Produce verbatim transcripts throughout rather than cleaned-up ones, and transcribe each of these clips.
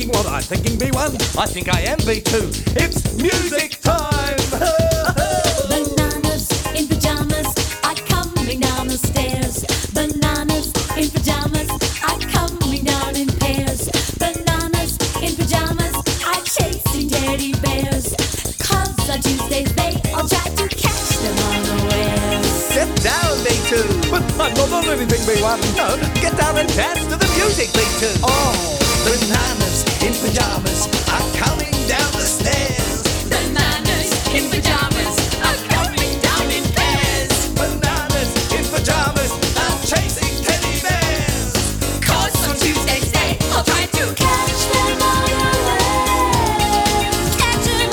thinking what I'm thinking, B one? I think I am B two. It's music time! Bananas in pajamas are coming down the stairs. Bananas in pajamas are coming down in pairs. Bananas in pajamas are chasing teddy bears. 'Cause on Tuesdays they all try to catch them unawares. Sit down, B two! But I'm not on anything, B one. No, get down and dance to the music, B two. Oh, bananas in pajamas are coming down the stairs. Bananas in pajamas are coming down in pairs. Bananas in pajamas are chasing teddy bears. 'Cause on Tuesdays they all try to catch them unawares. Catch them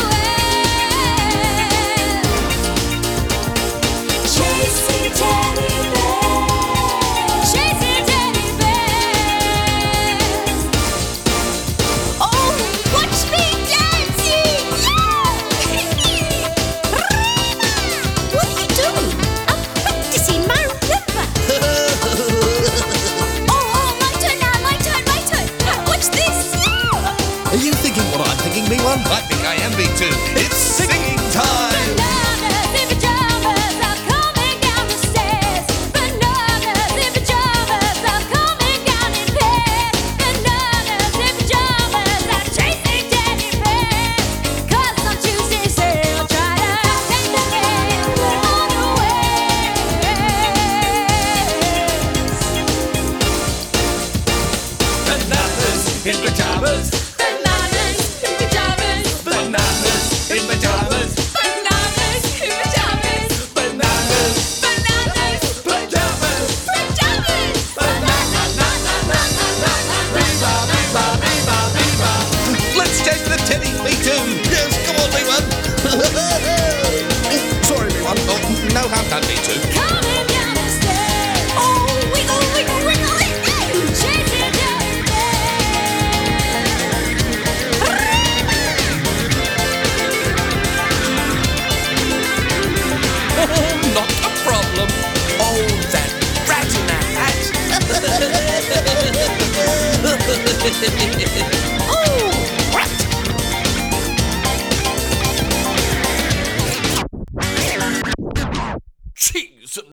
unawares. Chasing teddy bears. Chasing teddy bears. Oh, watch me dancing! Yeah! What are you doing? I'm practicing my rhythm. Oh, oh, my turn now, my turn, my turn. Watch this. Are you thinking what I'm thinking, B one? I think I am B two. It's singing time! Bananas in pajamas are coming down the stairs. Bananas in pajamas are coming down in pairs. Bananas in pajamas are chasing teddy bears. 'Cause on Tuesdays they'll try to take the bears unawares. Bananas in pajamas. Bananas in pajamas. Bananas in pajamas. Bananas in pajamas. Bananas. Bananas. Pajamas. Pajamas. Let's chase the teddy, B two. Yes, come on, B one. Oh, sorry, B one. Oh, no harm done, B two.